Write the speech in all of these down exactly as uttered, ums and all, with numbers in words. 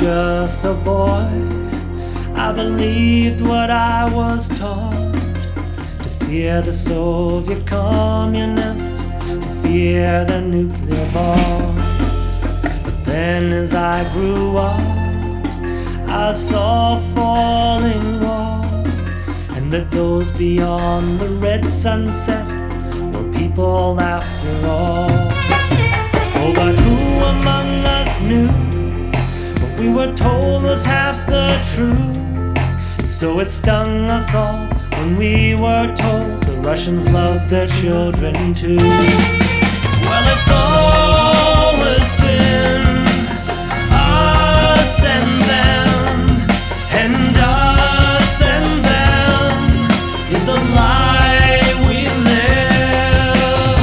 just a boy, I believed what I was taught, to fear the Soviet communists, to fear their nuclear bombs. But then as I grew up, I saw falling walls, and that those beyond the red sunset were people after all. Oh, but who among us knew what we were told was half the truth? And so it stung us all when we were told the Russians love their children too. Well, it's always been us and them, and us and them is a lie we live.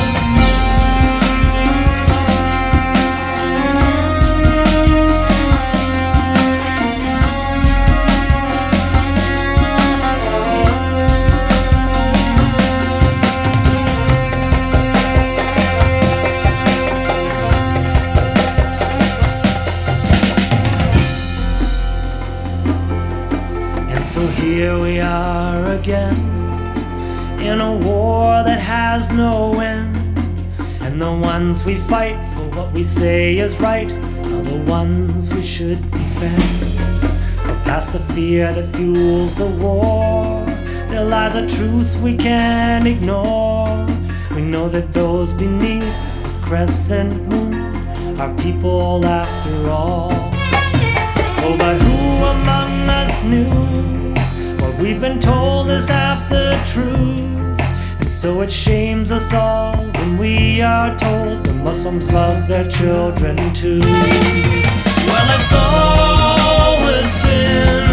So here we are again, in a war that has no end, and the ones we fight for what we say is right are the ones we should defend. For past the fear that fuels the war, there lies a truth we can't ignore. We know that those beneath the crescent moon are people after all. Oh, but who among us knew what we've been told is half the truth? And so it shames us all when we are told the Muslims love their children too. Well, it's always been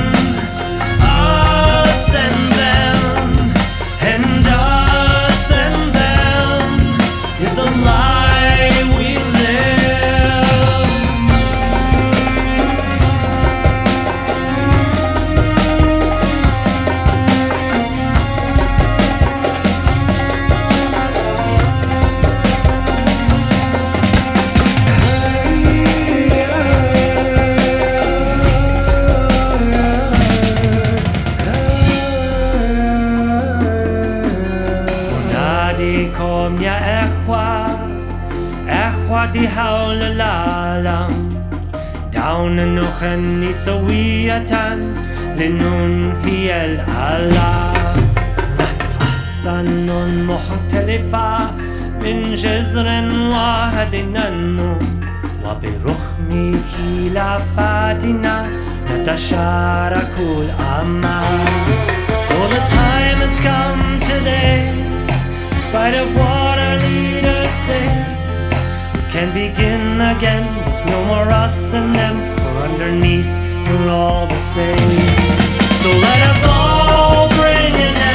us and them, and us and them is a lie we kom ya ekhwa, ekhwa di hawla l'alam, down and nukhni sawiyatan linun hiya al-alam. أحسن مختلفة من جذر واحد ننمو، وبرغم خلافاتنا نتشارك الأمال. Oh, the time has come today, in spite of what our leaders say, we can begin again with no more us and them, for underneath we're all the same. So let us all bring an